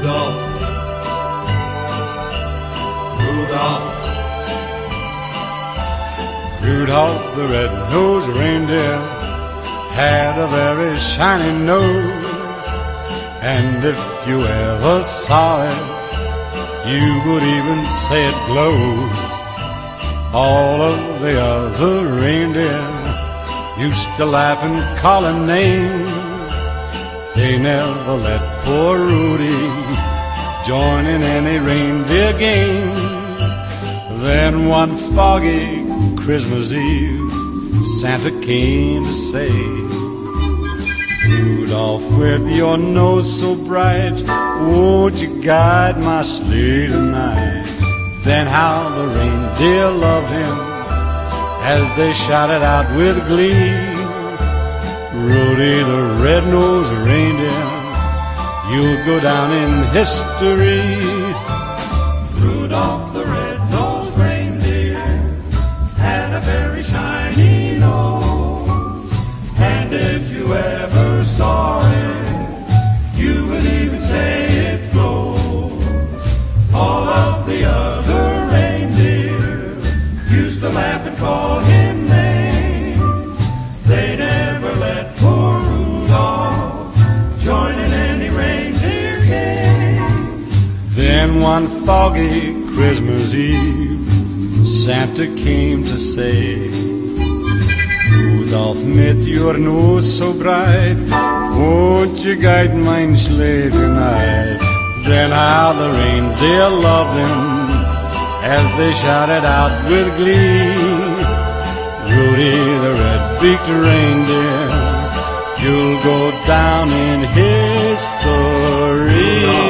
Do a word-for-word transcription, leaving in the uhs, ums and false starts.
Rudolph, Rudolph, Rudolph the red-nosed reindeer had a very shiny nose, and if you ever saw it, you would even say it glows. All of the other reindeer used to laugh and call him names. They never let poor Rudy join in any reindeer game. Then one foggy Christmas Eve, Santa came to say, Rudolph, with your nose so bright, won't you guide my sleigh tonight? Then how the reindeer loved him as they shouted out with glee, Rudy the red-nosed reindeer, you'll go down in history. Rudolph the red-nosed reindeer had a very shiny nose, and if you ever saw it, you would even say it glows. All of the other reindeer used to laugh and call him names. They never let poor Rudolph join in any reindeer game. Then one foggy Christmas Eve, Santa came to say, Rudolph, mit your nose so bright, won't you guide my sleigh tonight? Then how the reindeer loved him as they shouted out with glee, Rudy the red-beaked reindeer, you'll go down in history.